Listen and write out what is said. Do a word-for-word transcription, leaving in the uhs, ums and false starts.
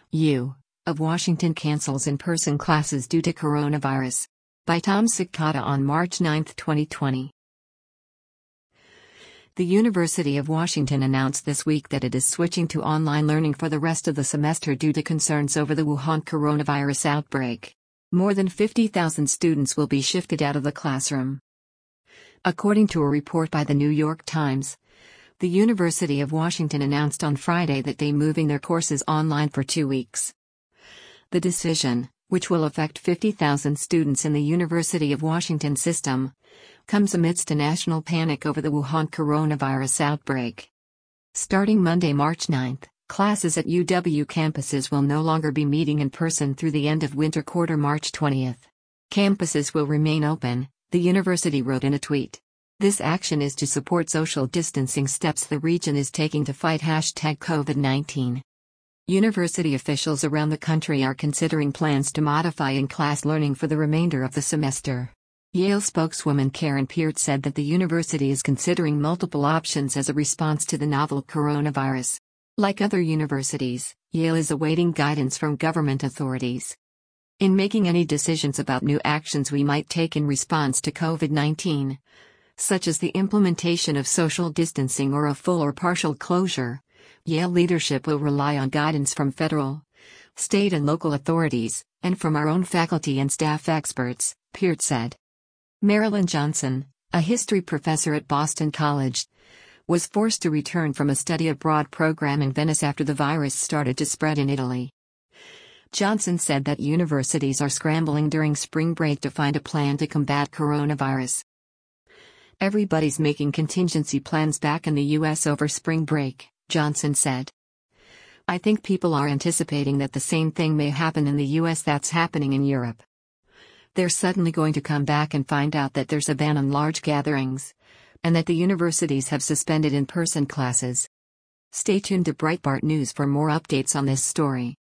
U of Washington cancels in-person classes due to coronavirus. By Tom Sikata on March ninth, twenty twenty. The University of Washington announced this week that it is switching to online learning for the rest of the semester due to concerns over the Wuhan coronavirus outbreak. More than fifty thousand students will be shifted out of the classroom. According to a report by the New York Times, the University of Washington announced on Friday that they are moving their courses online for two weeks. The decision, which will affect fifty thousand students in the University of Washington system, comes amidst a national panic over the Wuhan coronavirus outbreak. Starting Monday, March ninth, classes at U W campuses will no longer be meeting in person through the end of winter quarter March twentieth. Campuses will remain open, the university wrote in a tweet. This action is to support social distancing steps the region is taking to fight hashtag COVID nineteen. University officials around the country are considering plans to modify in-class learning for the remainder of the semester. Yale spokeswoman Karen Peart said that the university is considering multiple options as a response to the novel coronavirus. Like other universities, Yale is awaiting guidance from government authorities. In making any decisions about new actions we might take in response to COVID nineteen, such as the implementation of social distancing or a full or partial closure, Yale leadership will rely on guidance from federal, state and local authorities, and from our own faculty and staff experts, Peart said. Marilyn Johnson, a history professor at Boston College, was forced to return from a study abroad program in Venice after the virus started to spread in Italy. Johnson said that universities are scrambling during spring break to find a plan to combat coronavirus. Everybody's making contingency plans back in the U S over spring break, Johnson said. I think people are anticipating that the same thing may happen in the U S that's happening in Europe. They're suddenly going to come back and find out that there's a ban on large gatherings, and that the universities have suspended in-person classes. Stay tuned to Breitbart News for more updates on this story.